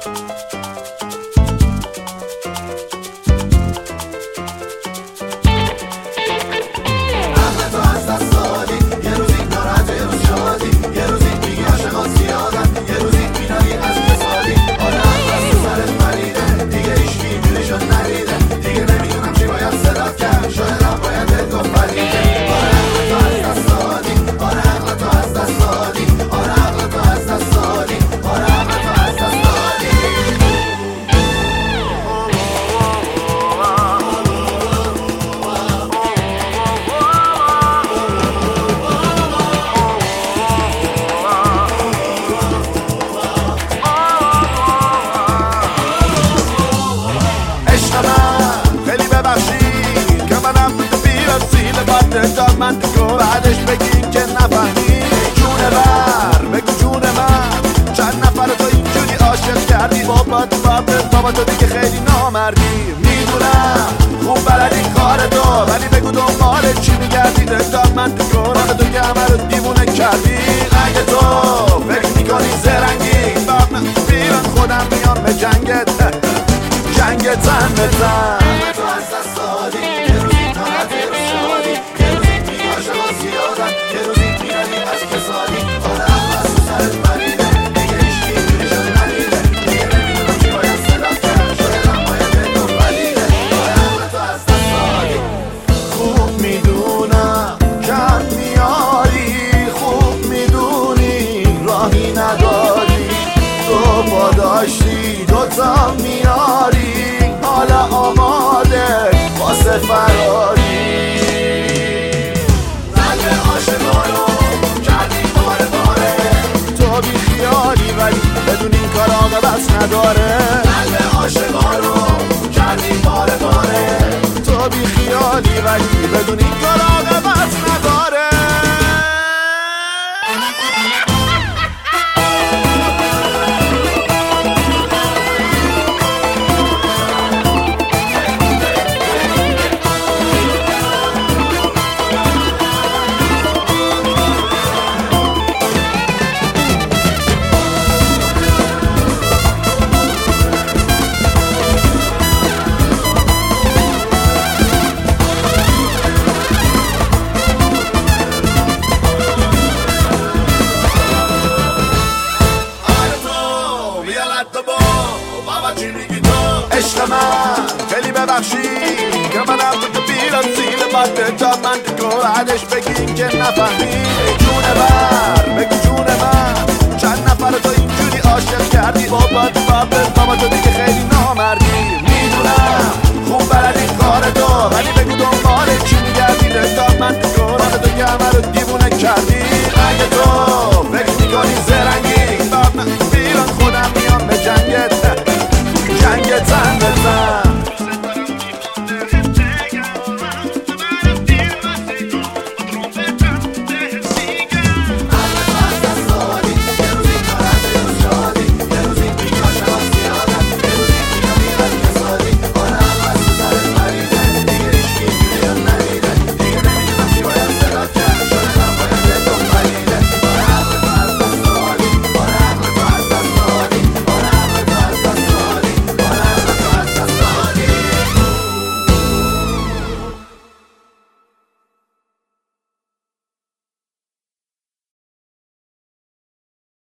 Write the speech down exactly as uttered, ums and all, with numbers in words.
داد من تو بعدش بگین که نفهمی جونه بر بگو جونه من چند نفر تو اینجوری عاشق کردی بابا تو بابت بابا تو دیگه خیلی نامردی میدونم خوب بلدی کار تو ولی بگو دنبال چی میگردی داد من تو راه تو که همه رو دیوونه کردی اگه تو فکر میکنی زرنگی باب من بیرون خودم میام به جنگت جنگت زن بزن تو از دست دادی یه روزی ناراحت یه روز شادی یه روزی میگی عاشقا زیادن یه روزی میرنی از کسادی آره اما از تو سرت بریده دیگه هیچکی اینجوری شده ندیده دیگه نمیدونم چی باید صدات کرد شاید هم باید بهتو بلیده آره اما تو از دست دادی خوب میدونم کم میاری خوب میدونی راهی نداری تو با داشتی دوتا میاری حالا آماده واسه فراری قلب عاشقانو کردی باره باره تو بی خیالی ولی بدون این کار عاقبت نداره قلب عاشقانو کردی باره باره تو بی خیالی ولی بدون این کار عاقبت نداره عشق من خیلی ببخشی که منم تو بیرم زیر باد تا من تو بعدش بگین که نفهمی جونه بر بگو جونه من چند نفر تو اینجوری عاشق کردی بابا بابا بابا تو دیگه